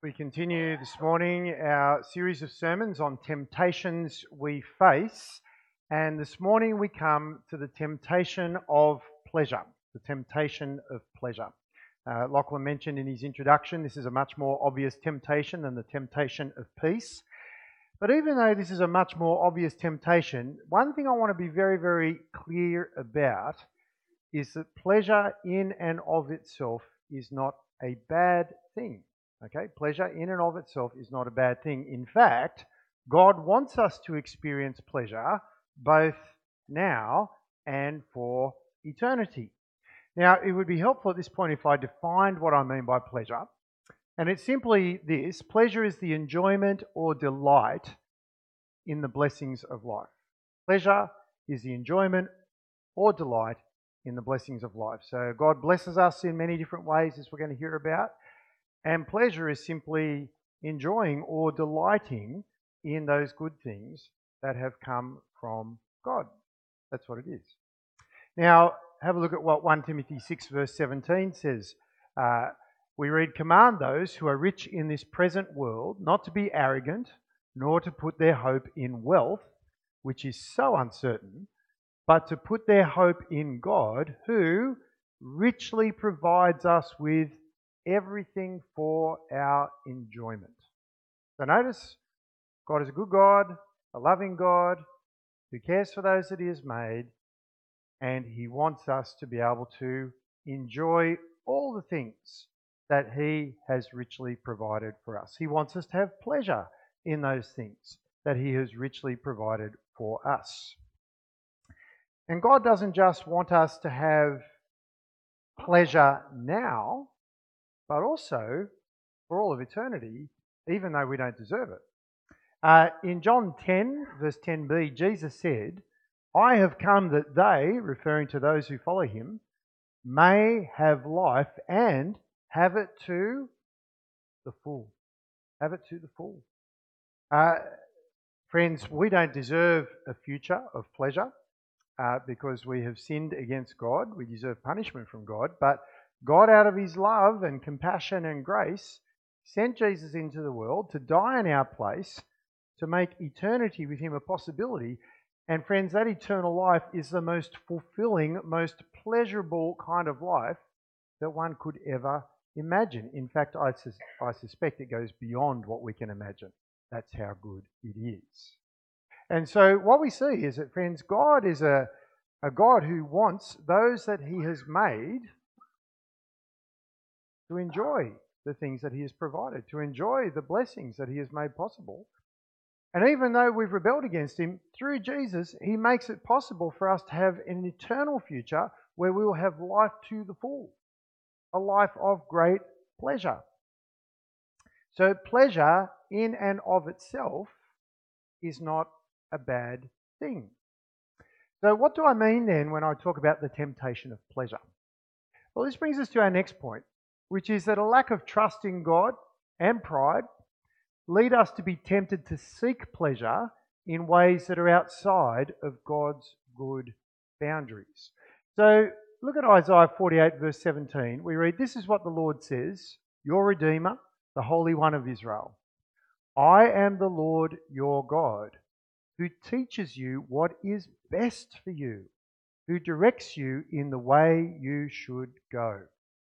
We continue this morning our series of sermons on temptations we face, and this morning we come to the temptation of pleasure, the temptation of pleasure. Lachlan mentioned in his introduction, this is a much more obvious temptation than the temptation of peace. But even though this is a much more obvious temptation, one thing I want to be very, very clear about is that pleasure in and of itself is not a bad thing. Okay, pleasure in and of itself is not a bad thing. In fact, God wants us to experience pleasure both now and for eternity. Now, it would be helpful at this point if I defined what I mean by pleasure. And it's simply this: pleasure is the enjoyment or delight in the blessings of life. Pleasure is the enjoyment or delight in the blessings of life. So God blesses us in many different ways, as we're going to hear about. And pleasure is simply enjoying or delighting in those good things that have come from God. That's what it is. Now, have a look at what 1 Timothy 6 verse 17 says. We read, "Command those who are rich in this present world not to be arrogant, nor to put their hope in wealth, which is so uncertain, but to put their hope in God, who richly provides us with everything for our enjoyment." So notice, God is a good God, a loving God, who cares for those that He has made, and He wants us to be able to enjoy all the things that He has richly provided for us. He wants us to have pleasure in those things that He has richly provided for us. And God doesn't just want us to have pleasure now, but also for all of eternity, even though we don't deserve it. In John 10, verse 10b, Jesus said, "I have come that they," referring to those who follow Him, "may have life and have it to the full." Have it to the full. Friends, we don't deserve a future of pleasure because we have sinned against God. We deserve punishment from God, but God, out of His love and compassion and grace, sent Jesus into the world to die in our place, to make eternity with Him a possibility. And friends, that eternal life is the most fulfilling, most pleasurable kind of life that one could ever imagine. In fact, I suspect it goes beyond what we can imagine. That's how good it is. And so what we see is that, friends, God is a God who wants those that He has made to enjoy the things that He has provided, to enjoy the blessings that He has made possible. And even though we've rebelled against Him, through Jesus, He makes it possible for us to have an eternal future where we will have life to the full, a life of great pleasure. So pleasure in and of itself is not a bad thing. So what do I mean then when I talk about the temptation of pleasure? Well, this brings us to our next point, which is that a lack of trust in God and pride lead us to be tempted to seek pleasure in ways that are outside of God's good boundaries. So look at Isaiah 48 verse 17. We read, "This is what the Lord says, your Redeemer, the Holy One of Israel. I am the Lord your God, who teaches you what is best for you, who directs you in the way you should go."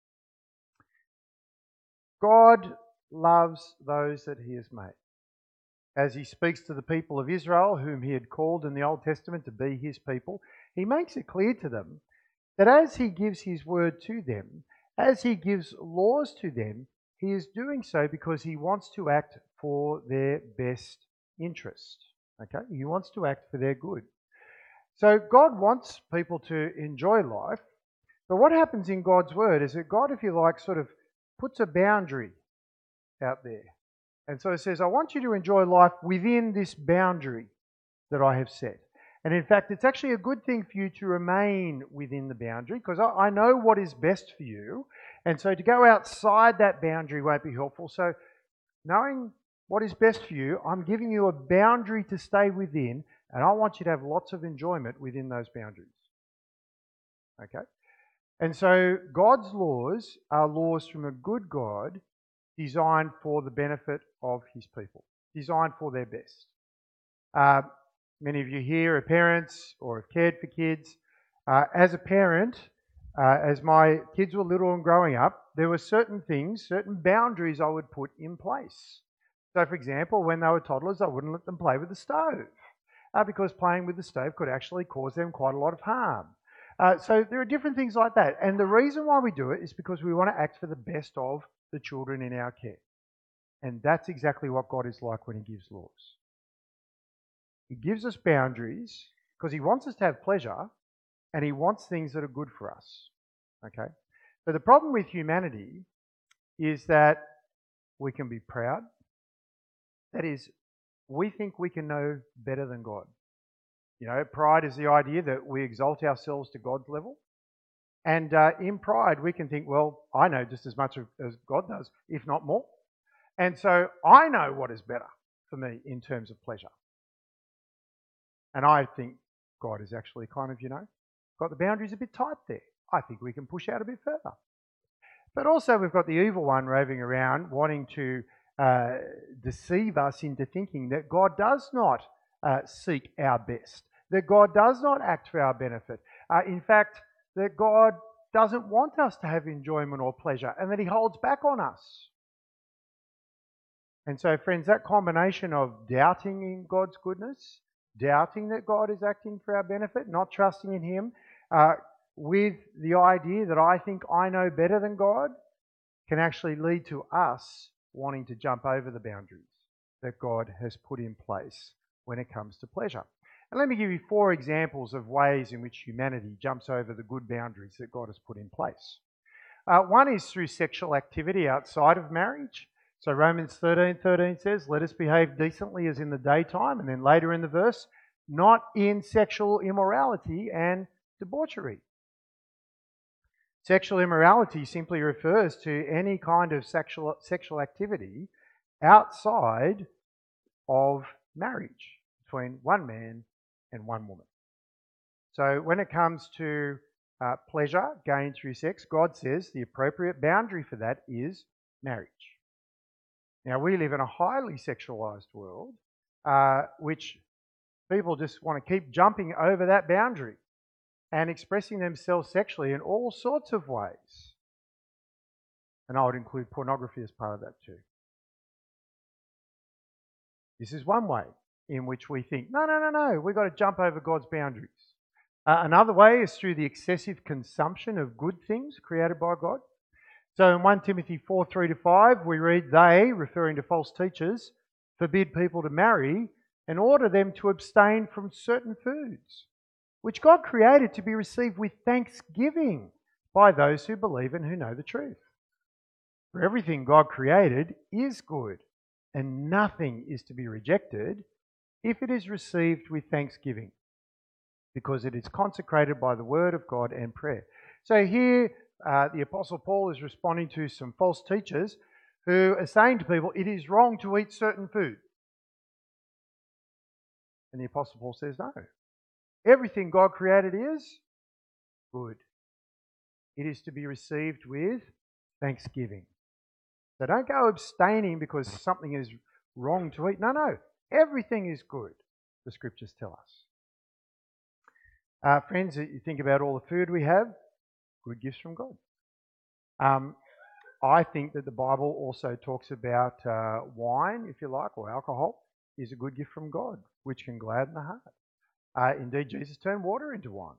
God loves those that He has made. As He speaks to the people of Israel, whom He had called in the Old Testament to be His people, He makes it clear to them that as He gives His word to them, as He gives laws to them, He is doing so because He wants to act for their best interest. Okay? He wants to act for their good. So God wants people to enjoy life, but what happens in God's word is that God, if you like, sort of puts a boundary out there. And so it says, I want you to enjoy life within this boundary that I have set. And in fact, it's actually a good thing for you to remain within the boundary because I know what is best for you. And so to go outside that boundary won't be helpful. So knowing what is best for you, I'm giving you a boundary to stay within, and I want you to have lots of enjoyment within those boundaries. Okay? And so God's laws are laws from a good God designed for the benefit of his people, designed for their best. Many of you here are parents or have cared for kids. As a parent, as my kids were little and growing up, there were certain things, certain boundaries I would put in place. So, for example, when they were toddlers, I wouldn't let them play with the stove because playing with the stove could actually cause them quite a lot of harm. So there are different things like that. And the reason why we do it is because we want to act for the best of the children in our care. And that's exactly what God is like when he gives laws. He gives us boundaries because he wants us to have pleasure and he wants things that are good for us. Okay? But the problem with humanity is that we can be proud. That is, we think we can know better than God. You know, pride is the idea that we exalt ourselves to God's level. And in pride, we can think, well, I know just as much as God does, if not more. And so I know what is better for me in terms of pleasure. And I think God is actually kind of, got the boundaries a bit tight there. I think we can push out a bit further. But also we've got the evil one roving around wanting to deceive us into thinking that God does not seek our best, that God does not act for our benefit. In fact, that God doesn't want us to have enjoyment or pleasure and that he holds back on us. And so, friends, that combination of doubting in God's goodness, doubting that God is acting for our benefit, not trusting in him, with the idea that I think I know better than God, can actually lead to us wanting to jump over the boundaries that God has put in place when it comes to pleasure. And let me give you 4 examples of ways in which humanity jumps over the good boundaries that God has put in place. One is through sexual activity outside of marriage. So Romans 13:13 says, let us behave decently as in the daytime, and then later in the verse, not in sexual immorality and debauchery. Sexual immorality simply refers to any kind of sexual activity outside of marriage between one man and one woman. So when it comes to pleasure gained through sex, God says the appropriate boundary for that is marriage. Now, we live in a highly sexualized world, which people just want to keep jumping over that boundary and expressing themselves sexually in all sorts of ways. And I would include pornography as part of that too. This is one way in which we think, no, we've got to jump over God's boundaries. Another way is through the excessive consumption of good things created by God. So in 1 Timothy 4:3-5, we read, they, referring to false teachers, forbid people to marry and order them to abstain from certain foods, which God created to be received with thanksgiving by those who believe and who know the truth. For everything God created is good, and nothing is to be rejected if it is received with thanksgiving, because it is consecrated by the word of God and prayer. So here, the Apostle Paul is responding to some false teachers who are saying to people, it is wrong to eat certain food. And the Apostle Paul says, no. Everything God created is good. It is to be received with thanksgiving. So don't go abstaining because something is wrong to eat. No. Everything is good, the scriptures tell us. Friends, you think about all the food we have, good gifts from God. I think that the Bible also talks about wine, if you like, or alcohol, is a good gift from God, which can gladden the heart. Indeed, Jesus turned water into wine.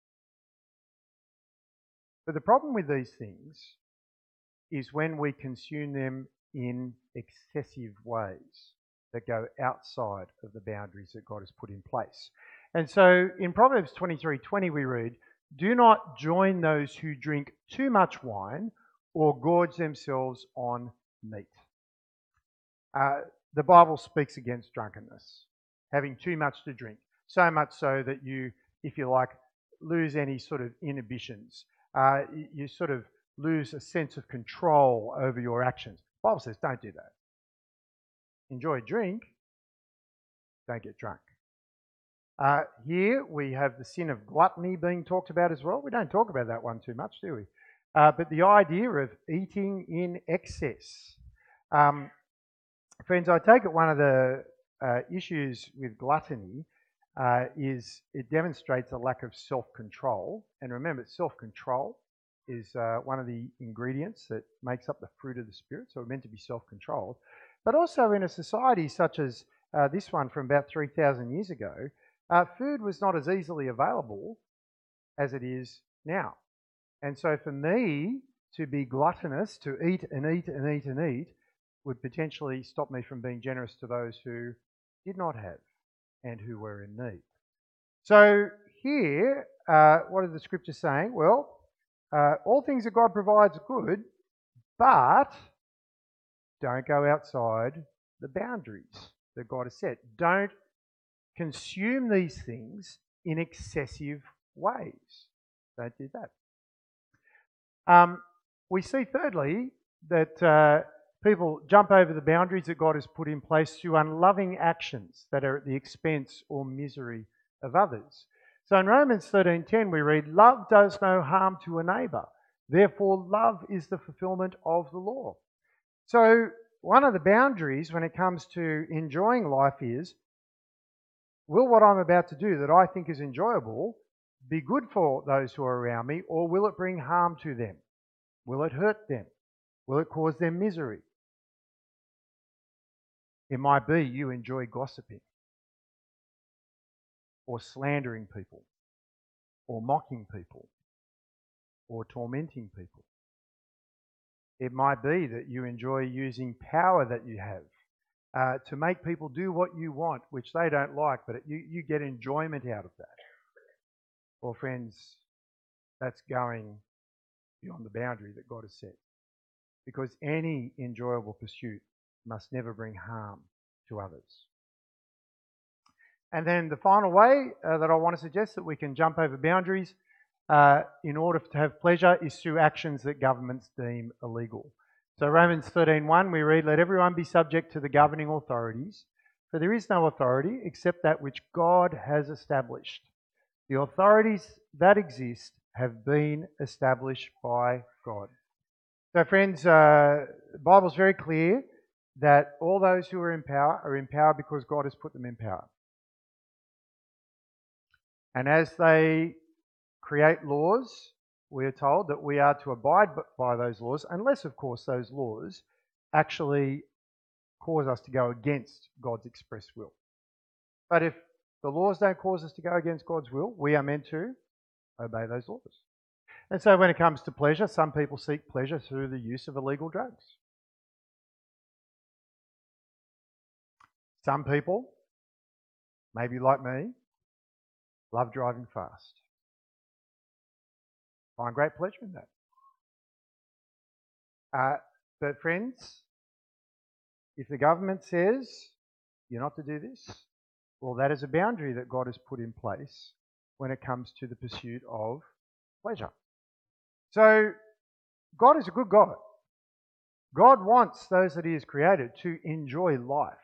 But the problem with these things is when we consume them in excessive ways that go outside of the boundaries that God has put in place. And so in Proverbs 23:20 we read, do not join those who drink too much wine or gorge themselves on meat. The Bible speaks against drunkenness, having too much to drink, so much so that you, if you like, lose any sort of inhibitions. You sort of lose a sense of control over your actions. The Bible says don't do that. Enjoy a drink, don't get drunk. Here we have the sin of gluttony being talked about as well. We don't talk about that one too much, do we? But the idea of eating in excess. Um, Friends, I take it one of the issues with gluttony is it demonstrates a lack of self-control. And remember, self-control is one of the ingredients that makes up the fruit of the Spirit. So we're meant to be self-controlled. But also in a society such as this one from about 3,000 years ago, food was not as easily available as it is now. And so for me to be gluttonous, to eat and eat and eat and eat, would potentially stop me from being generous to those who did not have and who were in need. So here, what are the scriptures saying? Well, all things that God provides are good, but don't go outside the boundaries that God has set. Don't consume these things in excessive ways. Don't do that. We see thirdly that people jump over the boundaries that God has put in place through unloving actions that are at the expense or misery of others. So in Romans 13:10 we read, "Love does no harm to a neighbour. Therefore love is the fulfilment of the law." So one of the boundaries when it comes to enjoying life is, will what I'm about to do that I think is enjoyable be good for those who are around me, or will it bring harm to them? Will it hurt them? Will it cause them misery? It might be you enjoy gossiping, or slandering people, or mocking people, or tormenting people. It might be that you enjoy using power that you have to make people do what you want, which they don't like, but you get enjoyment out of that. Well, friends, that's going beyond the boundary that God has set. Because any enjoyable pursuit must never bring harm to others. And then the final way that I want to suggest that we can jump over boundaries in order to have pleasure is through actions that governments deem illegal. So Romans 13:1 we read, "Let everyone be subject to the governing authorities, for there is no authority except that which God has established. The authorities that exist have been established by God." So friends, the Bible's very clear that all those who are in power because God has put them in power. And as they create laws, we are told that we are to abide by those laws, unless, of course, those laws actually cause us to go against God's express will. But if the laws don't cause us to go against God's will, we are meant to obey those laws. And so when it comes to pleasure, some people seek pleasure through the use of illegal drugs. Some people, maybe like me, love driving fast. Find great pleasure in that. But friends, if the government says you're not to do this, well, that is a boundary that God has put in place when it comes to the pursuit of pleasure. So God is a good God. God wants those that He has created to enjoy life.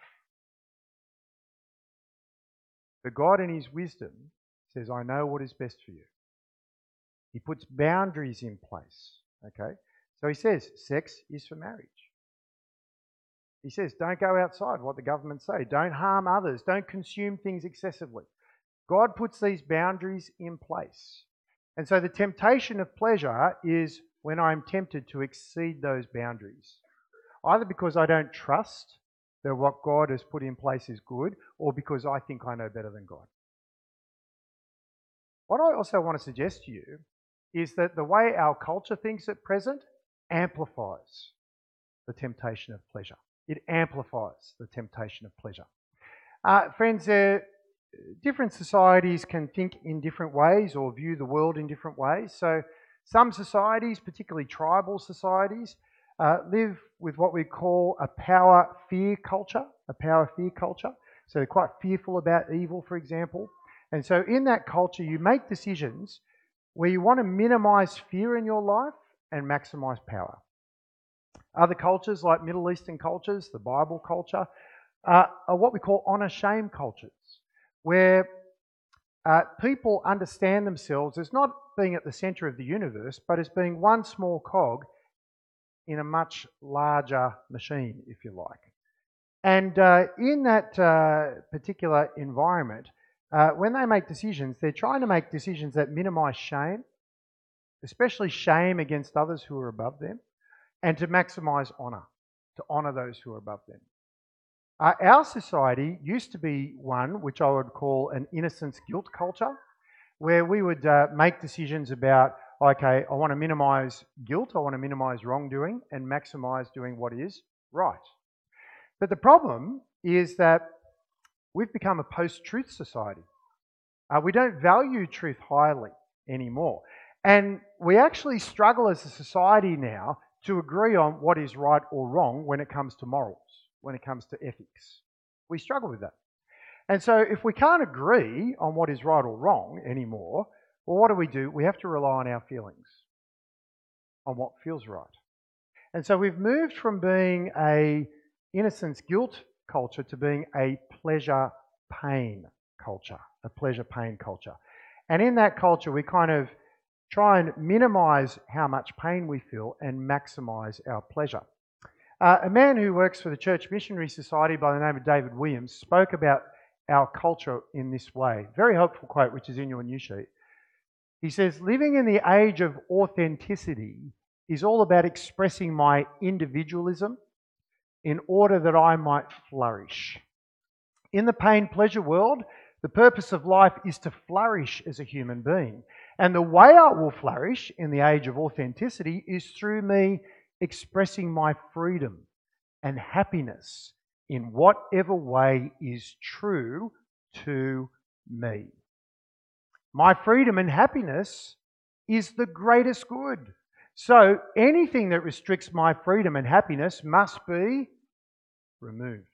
But God in His wisdom says, I know what is best for you. He puts boundaries in place. Okay? So He says, sex is for marriage. He says, don't go outside what the government say. Don't harm others. Don't consume things excessively. God puts these boundaries in place. And so the temptation of pleasure is when I'm tempted to exceed those boundaries. Either because I don't trust that what God has put in place is good, or because I think I know better than God. What I also want to suggest to you is that the way our culture thinks at present amplifies the temptation of pleasure. It amplifies the temptation of pleasure. Friends, different societies can think in different ways or view the world in different ways. So some societies, particularly tribal societies, live with what we call a power-fear culture, So they're quite fearful about evil, for example. And so in that culture, you make decisions where you want to minimize fear in your life and maximize power. Other cultures, like Middle Eastern cultures, the Bible culture, are what we call honor-shame cultures, where people understand themselves as not being at the centre of the universe, but as being one small cog in a much larger machine, if you like. And in that particular environment, when they make decisions, they're trying to make decisions that minimize shame, especially shame against others who are above them, and to maximize honor, to honor those who are above them. Our society used to be one which I would call an innocence guilt culture, where we would make decisions about, okay, I want to minimize guilt, I want to minimize wrongdoing, and maximize doing what is right. But the problem is that we've become a post-truth society. We don't value truth highly anymore. And we actually struggle as a society now to agree on what is right or wrong when it comes to morals, when it comes to ethics. We struggle with that. And so if we can't agree on what is right or wrong anymore, well, what do? We have to rely on our feelings, on what feels right. And so we've moved from being a innocence guilt culture to being a pleasure pain culture, a pleasure pain culture. And in that culture, we kind of try and minimize how much pain we feel and maximize our pleasure. A man who works for the Church Missionary Society by the name of David Williams spoke about our culture in this way. Very helpful quote, which is in your news sheet. He says, living in the age of authenticity is all about expressing my individualism in order that I might flourish. In the pain-pleasure world, the purpose of life is to flourish as a human being. And the way I will flourish in the age of authenticity is through me expressing my freedom and happiness in whatever way is true to me. My freedom and happiness is the greatest good. So anything that restricts my freedom and happiness must be removed.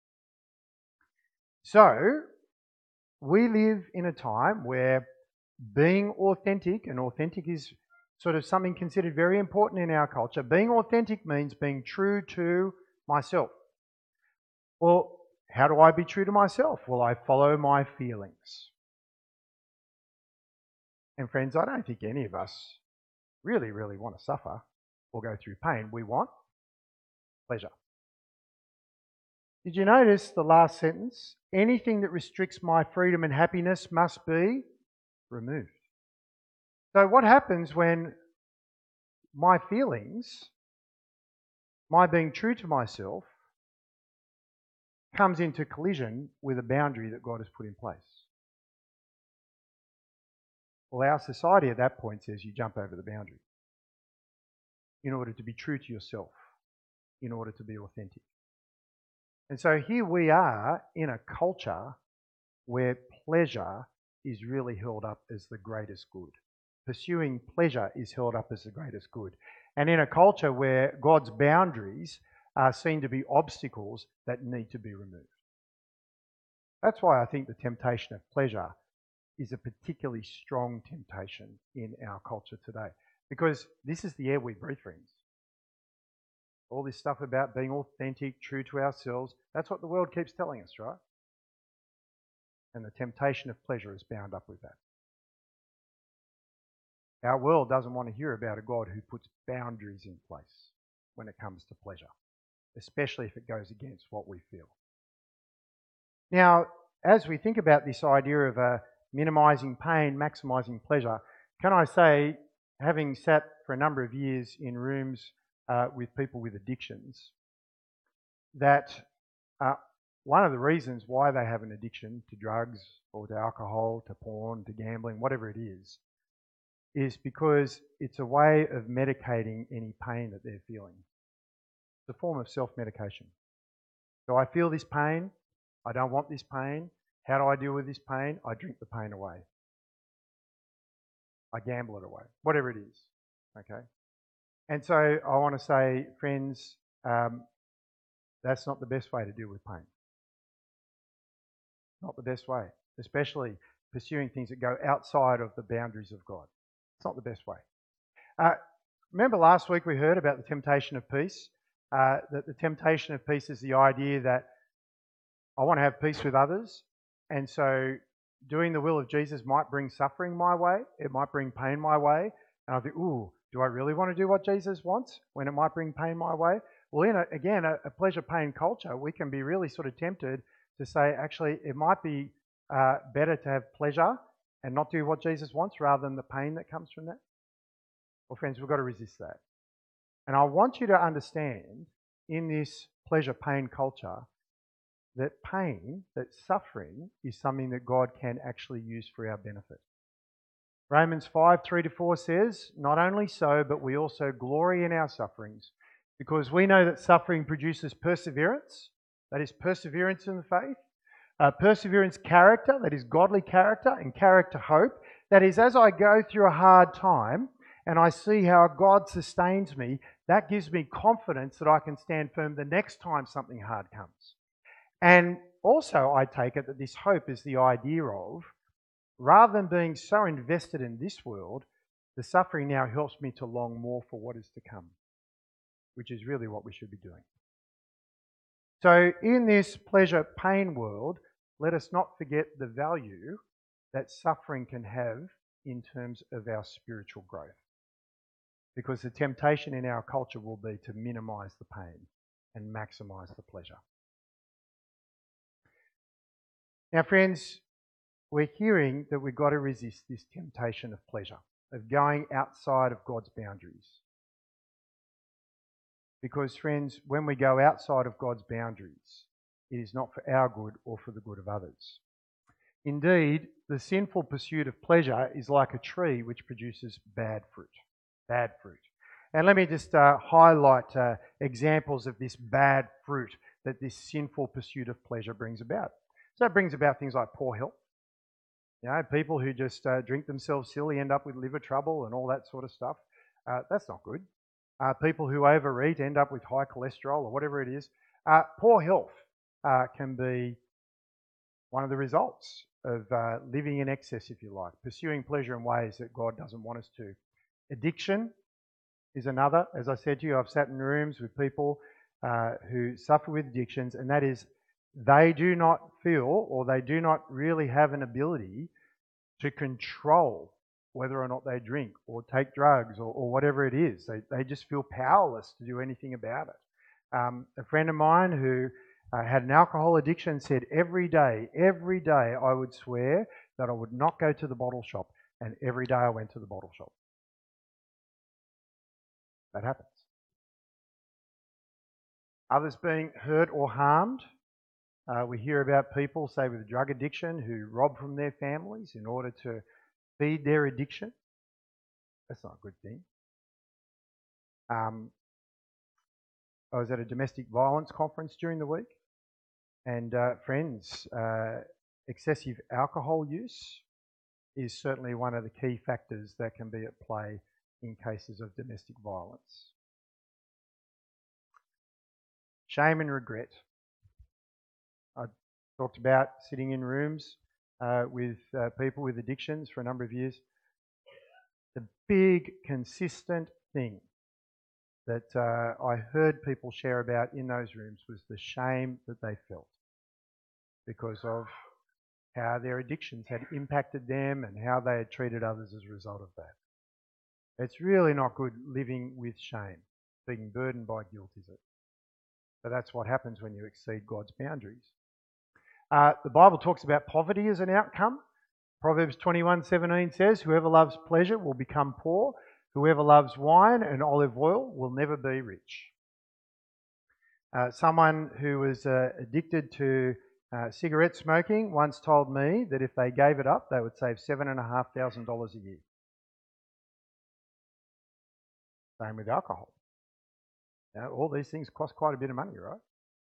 So we live in a time where being authentic, and authentic is sort of something considered very important in our culture, being authentic means being true to myself. Well, how do I be true to myself? Well, I follow my feelings. And friends, I don't think any of us really want to suffer or go through pain. We want pleasure. Did you notice the last sentence? Anything that restricts my freedom and happiness must be removed. So what happens when my feelings, my being true to myself, comes into collision with a boundary that God has put in place? Well, our society at that point says you jump over the boundary in order to be true to yourself, in order to be authentic. And so here we are in a culture where pleasure is really held up as the greatest good. Pursuing pleasure is held up as the greatest good. And in a culture where God's boundaries are seen to be obstacles that need to be removed. That's why I think the temptation of pleasure is a particularly strong temptation in our culture today. Because this is the air we breathe, friends. All this stuff about being authentic, true to ourselves, that's what the world keeps telling us, right? And the temptation of pleasure is bound up with that. Our world doesn't want to hear about a God who puts boundaries in place when it comes to pleasure, especially if it goes against what we feel. Now, as we think about this idea of minimizing pain, maximizing pleasure, can I say, having sat for a number of years in rooms with people with addictions, that one of the reasons why they have an addiction to drugs or to alcohol, to porn, to gambling, whatever it is because it's a way of medicating any pain that they're feeling. It's a form of self-medication. So I feel this pain, I don't want this pain. How do I deal with this pain? I drink the pain away. I gamble it away, whatever it is, okay? And so I want to say, friends, that's not the best way to deal with pain. Not the best way, especially pursuing things that go outside of the boundaries of God. It's not the best way. Remember last week we heard about the temptation of peace? That the temptation of peace is the idea that I want to have peace with others, and so doing the will of Jesus might bring suffering my way, it might bring pain my way, and I think, ooh, Do I really want to do what Jesus wants when it might bring pain my way? Well, in a pleasure-pain culture, we can be really sort of tempted to say, actually, it might be better to have pleasure and not do what Jesus wants rather than the pain that comes from that. Well, friends, we've got to resist that. And I want you to understand in this pleasure-pain culture that pain, that suffering, is something that God can actually use for our benefit. Romans 5:3-4 says, "Not only so, but we also glory in our sufferings, because we know that suffering produces perseverance, that is perseverance in the faith, perseverance character, that is godly character, and character hope, that is as I go through a hard time and I see how God sustains me, that gives me confidence that I can stand firm the next time something hard comes." And also I take it that this hope is the idea of, rather than being so invested in this world, the suffering now helps me to long more for what is to come, which is really what we should be doing. So in this pleasure-pain world, let us not forget the value that suffering can have in terms of our spiritual growth. Because the temptation in our culture will be to minimize the pain and maximize the pleasure. Now, friends, we're hearing that we've got to resist this temptation of pleasure, of going outside of God's boundaries. Because, friends, when we go outside of God's boundaries, it is not for our good or for the good of others. Indeed, the sinful pursuit of pleasure is like a tree which produces bad fruit. Bad fruit. And let me just highlight examples of this bad fruit that this sinful pursuit of pleasure brings about. So it brings about things like poor health. You know, people who just drink themselves silly end up with liver trouble and all that sort of stuff. That's not good. People who overeat end up with high cholesterol or whatever it is. Poor health can be one of the results of living in excess, if you like, pursuing pleasure in ways that God doesn't want us to. Addiction is another. As I said to you, I've sat in rooms with people who suffer with addictions, and that is they do not feel, or they do not really have an ability to control whether or not they drink or take drugs or whatever it is. They just feel powerless to do anything about it. A friend of mine who had an alcohol addiction said every day I would swear that I would not go to the bottle shop, and every day I went to the bottle shop. That happens. Others being hurt or harmed. We hear about people, say with drug addiction, who rob from their families in order to feed their addiction. That's not a good thing. I was at a domestic violence conference during the week, and friends, excessive alcohol use is certainly one of the key factors that can be at play in cases of domestic violence. Shame and regret. I talked about sitting in rooms with people with addictions for a number of years. The big, consistent thing that I heard people share about in those rooms was the shame that they felt because of how their addictions had impacted them and how they had treated others as a result of that. It's really not good living with shame, being burdened by guilt, is it? But that's what happens when you exceed God's boundaries. The Bible talks about poverty as an outcome. Proverbs 21:17 says, "Whoever loves pleasure will become poor. Whoever loves wine and olive oil will never be rich." Someone who was addicted to cigarette smoking once told me that if they gave it up, they would save $7,500 a year. Same with alcohol. Now, all these things cost quite a bit of money, right?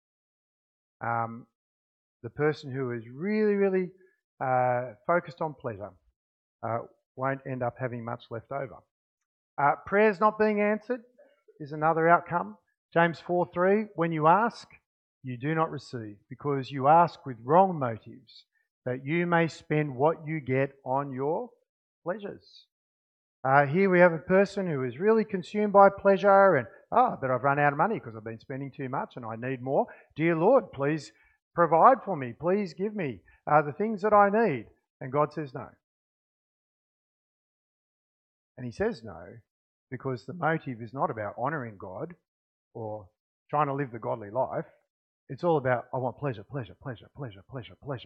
The person who is really focused on pleasure won't end up having much left over. Prayers not being answered is another outcome. James 4:3, when you ask, you do not receive, because you ask with wrong motives, that you may spend what you get on your pleasures. Here we have a person who is really consumed by pleasure and, but I've run out of money because I've been spending too much and I need more. Dear Lord, please provide for me. Please give me the things that I need. And God says no. And he says no because the motive is not about honouring God or trying to live the godly life. It's all about, I want pleasure, pleasure, pleasure, pleasure, pleasure, pleasure.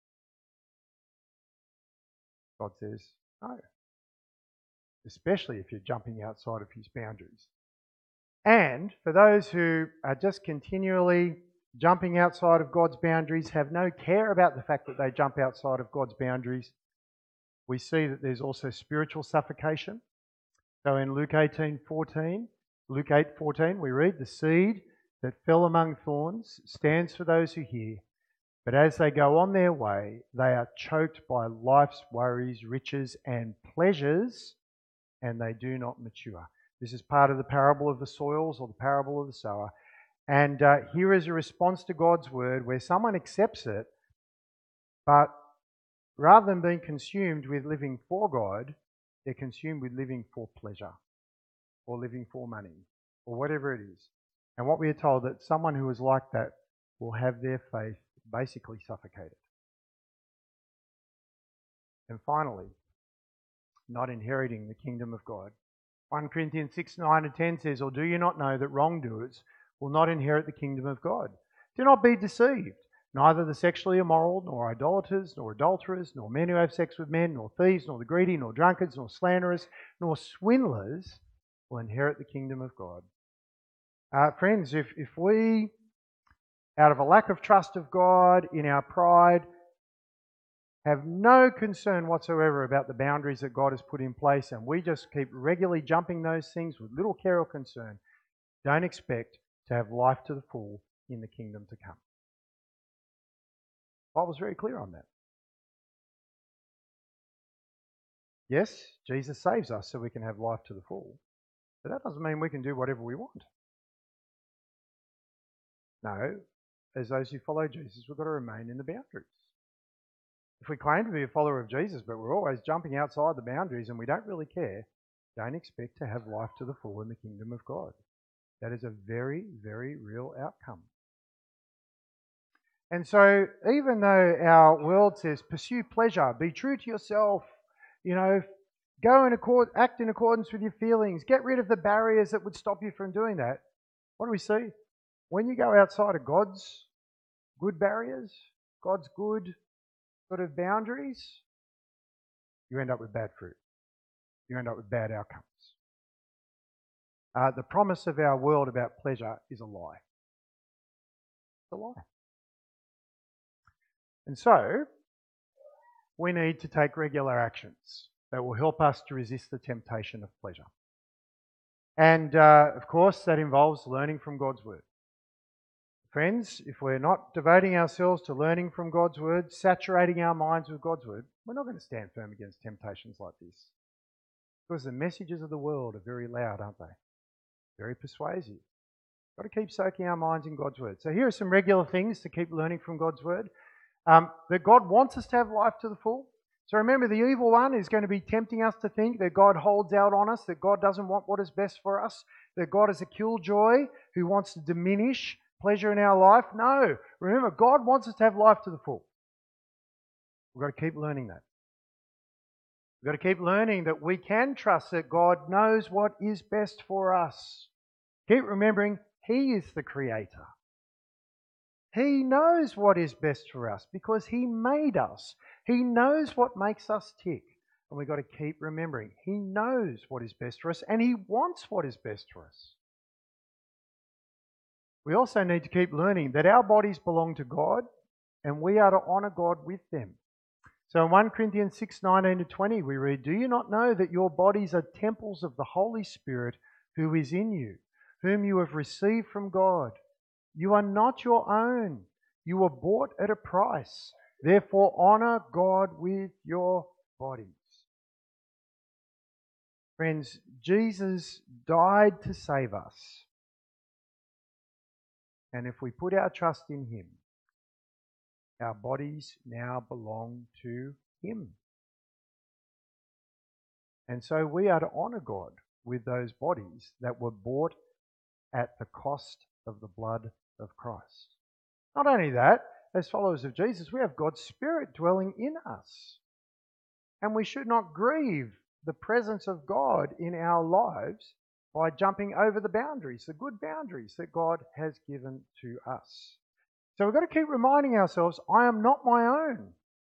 God says, no. Especially if you're jumping outside of his boundaries. And for those who are just continually jumping outside of God's boundaries, have no care about the fact that they jump outside of God's boundaries, we see that there's also spiritual suffocation. So in Luke 8:14, we read, the seed that fell among thorns stands for those who hear, but as they go on their way, they are choked by life's worries, riches, and pleasures, and they do not mature. This is part of the parable of the soils or the parable of the sower. And here is a response to God's word where someone accepts it, but rather than being consumed with living for God, they're consumed with living for pleasure or living for money or whatever it is. And what we are told that someone who is like that will have their faith basically suffocated. And finally, not inheriting the kingdom of God. 1 Corinthians 6:9-10 says, or do you not know that wrongdoers will not inherit the kingdom of God? Do not be deceived. Neither the sexually immoral, nor idolaters, nor adulterers, nor men who have sex with men, nor thieves, nor the greedy, nor drunkards, nor slanderers, nor swindlers will inherit the kingdom of God. Friends, if we, out of a lack of trust of God, in our pride, have no concern whatsoever about the boundaries that God has put in place, and we just keep regularly jumping those things with little care or concern, don't expect to have life to the full in the kingdom to come. The Bible's very clear on that. Yes, Jesus saves us so we can have life to the full, but that doesn't mean we can do whatever we want. No, as those who follow Jesus, we've got to remain in the boundaries. If we claim to be a follower of Jesus, but we're always jumping outside the boundaries and we don't really care, don't expect to have life to the full in the kingdom of God. That is a very, very real outcome. And so, even though our world says, pursue pleasure, be true to yourself, act in accordance with your feelings, get rid of the barriers that would stop you from doing that. What do we see? When you go outside of God's good barriers, God's good sort of boundaries, you end up with bad fruit. You end up with bad outcomes. The promise of our world about pleasure is a lie. It's a lie. And so, we need to take regular actions that will help us to resist the temptation of pleasure. And, of course, that involves learning from God's Word. Friends, if we're not devoting ourselves to learning from God's Word, saturating our minds with God's Word, we're not going to stand firm against temptations like this. Because the messages of the world are very loud, aren't they? Very persuasive. Got to keep soaking our minds in God's Word. So here are some regular things to keep learning from God's Word. That God wants us to have life to the full. So remember, the evil one is going to be tempting us to think that God holds out on us, that God doesn't want what is best for us, that God is a killjoy who wants to diminish pleasure in our life. No. Remember, God wants us to have life to the full. We've got to keep learning that. We've got to keep learning that we can trust that God knows what is best for us. Keep remembering, He is the Creator. He knows what is best for us because He made us. He knows what makes us tick. And we've got to keep remembering, He knows what is best for us and He wants what is best for us. We also need to keep learning that our bodies belong to God and we are to honour God with them. So in 1 Corinthians 6:19-20 we read, do you not know that your bodies are temples of the Holy Spirit who is in you, whom you have received from God? You are not your own. You were bought at a price. Therefore, honour God with your bodies. Friends, Jesus died to save us. And if we put our trust in Him, our bodies now belong to Him. And so we are to honour God with those bodies that were bought at the cost of the blood of Christ. Not only that, as followers of Jesus, we have God's Spirit dwelling in us. And we should not grieve the presence of God in our lives by jumping over the boundaries, the good boundaries that God has given to us. So we've got to keep reminding ourselves, I am not my own.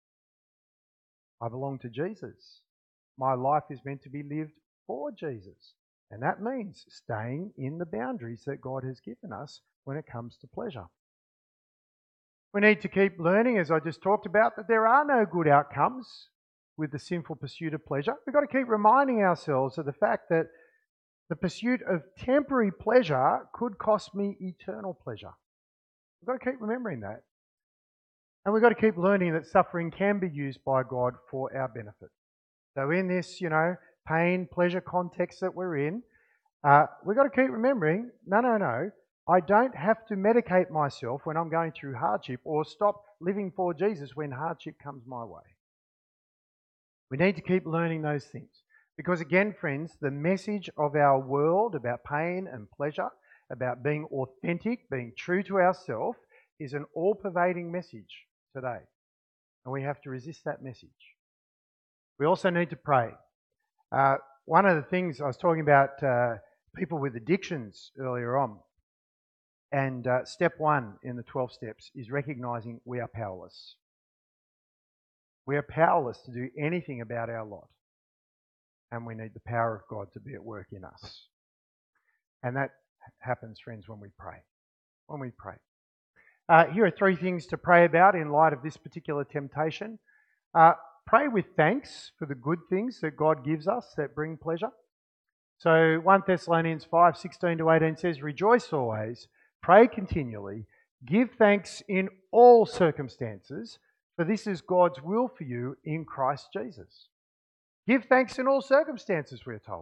I belong to Jesus. My life is meant to be lived for Jesus. And that means staying in the boundaries that God has given us when it comes to pleasure. We need to keep learning, as I just talked about, that there are no good outcomes with the sinful pursuit of pleasure. We've got to keep reminding ourselves of the fact that the pursuit of temporary pleasure could cost me eternal pleasure. We've got to keep remembering that. And we've got to keep learning that suffering can be used by God for our benefit. So in this, pain, pleasure context that we're in, we've got to keep remembering, no. I don't have to medicate myself when I'm going through hardship or stop living for Jesus when hardship comes my way. We need to keep learning those things. Because again, friends, the message of our world about pain and pleasure, about being authentic, being true to ourselves, is an all-pervading message today. And we have to resist that message. We also need to pray. One of the things I was talking about people with addictions earlier on, and step 1 in the 12 steps is recognizing we are powerless. We are powerless to do anything about our lot. And we need the power of God to be at work in us. And that happens, friends, when we pray. When we pray. Here are 3 things to pray about in light of this particular temptation. Pray with thanks for the good things that God gives us that bring pleasure. So 1 Thessalonians 5:16-18 says, "Rejoice always, pray continually, give thanks in all circumstances, for this is God's will for you in Christ Jesus." Give thanks in all circumstances, we're told.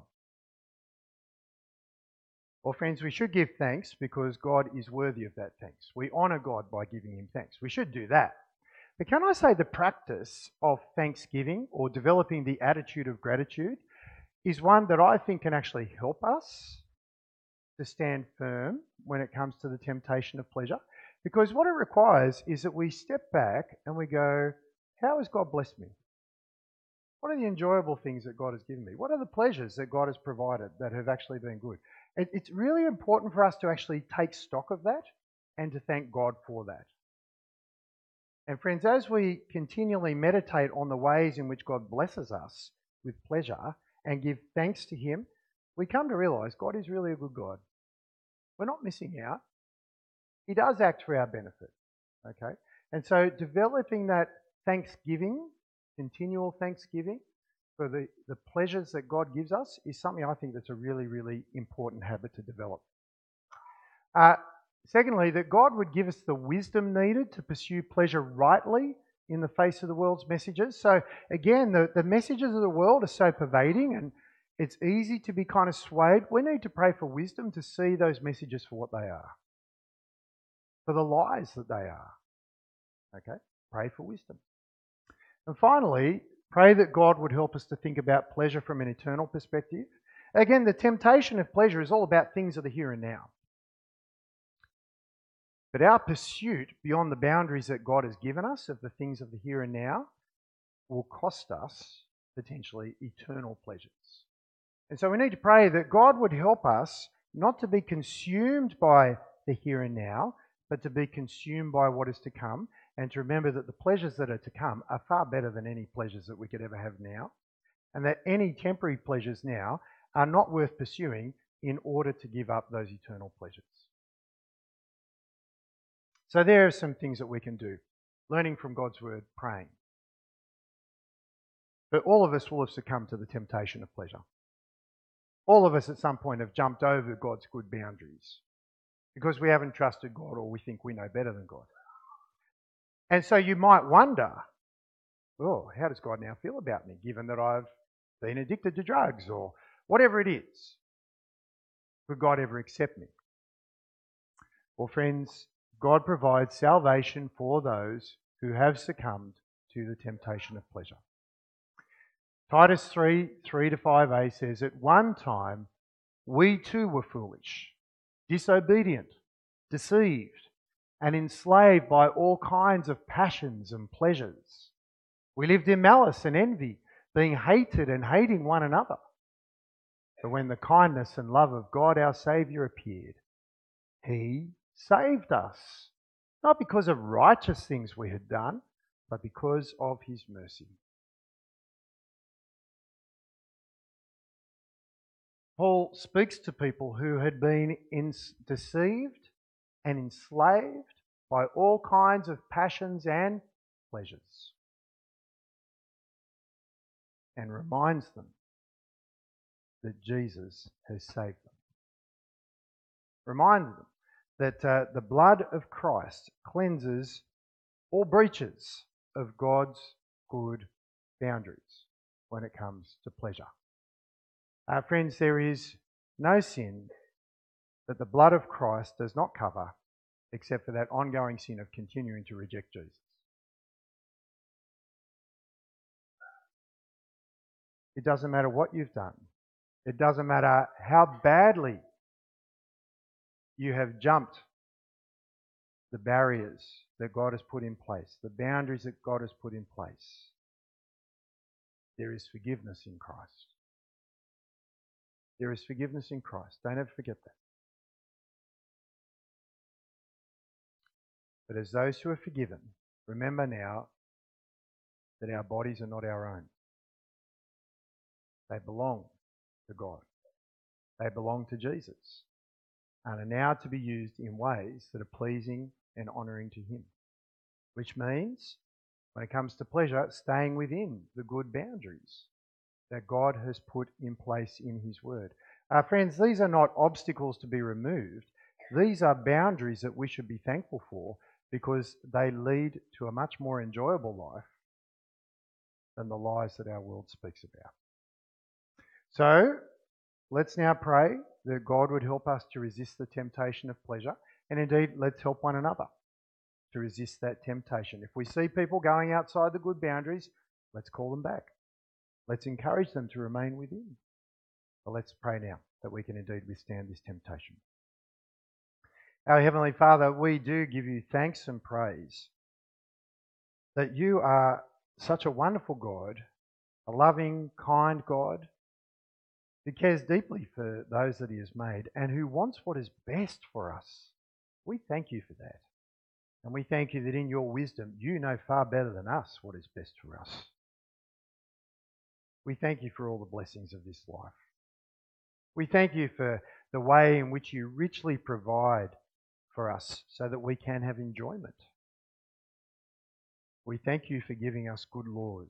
Well, friends, we should give thanks because God is worthy of that thanks. We honour God by giving him thanks. We should do that. But can I say the practice of thanksgiving or developing the attitude of gratitude is one that I think can actually help us to stand firm when it comes to the temptation of pleasure? Because what it requires is that we step back and we go, how has God blessed me? What are the enjoyable things that God has given me? What are the pleasures that God has provided that have actually been good? It's really important for us to actually take stock of that and to thank God for that. And friends, as we continually meditate on the ways in which God blesses us with pleasure and give thanks to him, we come to realise God is really a good God. We're not missing out. He does act for our benefit. Okay? And so developing that thanksgiving, continual thanksgiving for the pleasures that God gives us is something I think that's a really, really important habit to develop. Secondly, that God would give us the wisdom needed to pursue pleasure rightly in the face of the world's messages. So again, the messages of the world are so pervading and it's easy to be kind of swayed. We need to pray for wisdom to see those messages for what they are, for the lies that they are. Okay? Pray for wisdom. And finally, pray that God would help us to think about pleasure from an eternal perspective. Again, the temptation of pleasure is all about things of the here and now. But our pursuit beyond the boundaries that God has given us of the things of the here and now will cost us potentially eternal pleasures. And so we need to pray that God would help us not to be consumed by the here and now, but to be consumed by what is to come, and to remember that the pleasures that are to come are far better than any pleasures that we could ever have now, and that any temporary pleasures now are not worth pursuing in order to give up those eternal pleasures. So there are some things that we can do. Learning from God's word, praying. But all of us will have succumbed to the temptation of pleasure. All of us at some point have jumped over God's good boundaries because we haven't trusted God or we think we know better than God. And so you might wonder, oh, how does God now feel about me given that I've been addicted to drugs or whatever it is? Could God ever accept me? Well, friends, God provides salvation for those who have succumbed to the temptation of pleasure. Titus 3:3-5a says, "At one time we too were foolish, disobedient, deceived, and enslaved by all kinds of passions and pleasures. We lived in malice and envy, being hated and hating one another. But when the kindness and love of God our Saviour appeared, He saved us, not because of righteous things we had done, but because of His mercy. Paul speaks to people who had been deceived and enslaved by all kinds of passions and pleasures, and reminds them that Jesus has saved them. Reminds them that the blood of Christ cleanses all breaches of God's good boundaries when it comes to pleasure. Friends, there is no sin that the blood of Christ does not cover except for that ongoing sin of continuing to reject Jesus. It doesn't matter what you've done. It doesn't matter how badly you have jumped the barriers that God has put in place, the boundaries that God has put in place. There is forgiveness in Christ. There is forgiveness in Christ. Don't ever forget that. But as those who are forgiven, remember now that our bodies are not our own. They belong to God. They belong to Jesus and are now to be used in ways that are pleasing and honouring to Him. Which means, when it comes to pleasure, staying within the good boundaries that God has put in place in His Word. Friends, these are not obstacles to be removed. These are boundaries that we should be thankful for because they lead to a much more enjoyable life than the lies that our world speaks about. So, let's now pray that God would help us to resist the temptation of pleasure, and indeed, let's help one another to resist that temptation. If we see people going outside the good boundaries, let's call them back. Let's encourage them to remain within. But let's pray now that we can indeed withstand this temptation. Our Heavenly Father, we do give You thanks and praise that You are such a wonderful God, a loving, kind God, who cares deeply for those that He has made and who wants what is best for us. We thank You for that. And we thank You that in Your wisdom, You know far better than us what is best for us. We thank You for all the blessings of this life. We thank You for the way in which You richly provide for us so that we can have enjoyment. We thank You for giving us good laws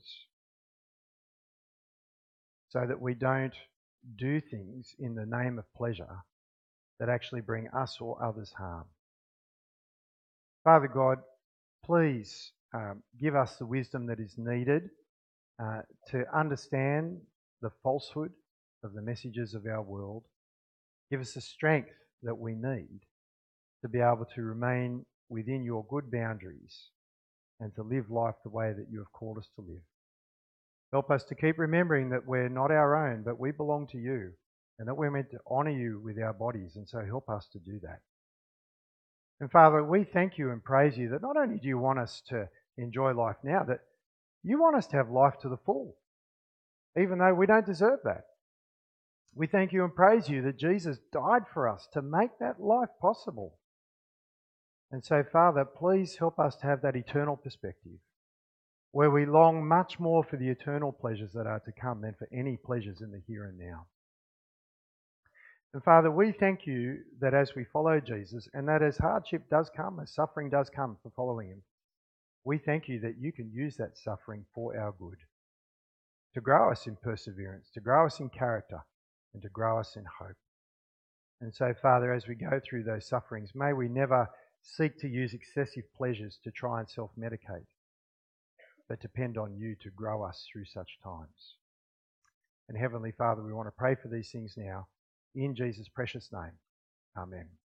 so that we don't do things in the name of pleasure that actually bring us or others harm. Father God, please give us the wisdom that is needed to understand the falsehood of the messages of our world. Give us the strength that we need to be able to remain within Your good boundaries and to live life the way that You have called us to live. Help us to keep remembering that we're not our own, but we belong to You and that we're meant to honour You with our bodies, and so help us to do that. And Father, we thank You and praise You that not only do You want us to enjoy life now, that You want us to have life to the full, even though we don't deserve that. We thank You and praise You that Jesus died for us to make that life possible. And so, Father, please help us to have that eternal perspective, where we long much more for the eternal pleasures that are to come than for any pleasures in the here and now. And Father, we thank You that as we follow Jesus, and that as hardship does come, as suffering does come for following Him, we thank You that You can use that suffering for our good, to grow us in perseverance, to grow us in character, and to grow us in hope. And so, Father, as we go through those sufferings, may we never seek to use excessive pleasures to try and self-medicate, but depend on You to grow us through such times. And Heavenly Father, we want to pray for these things now, in Jesus' precious name. Amen.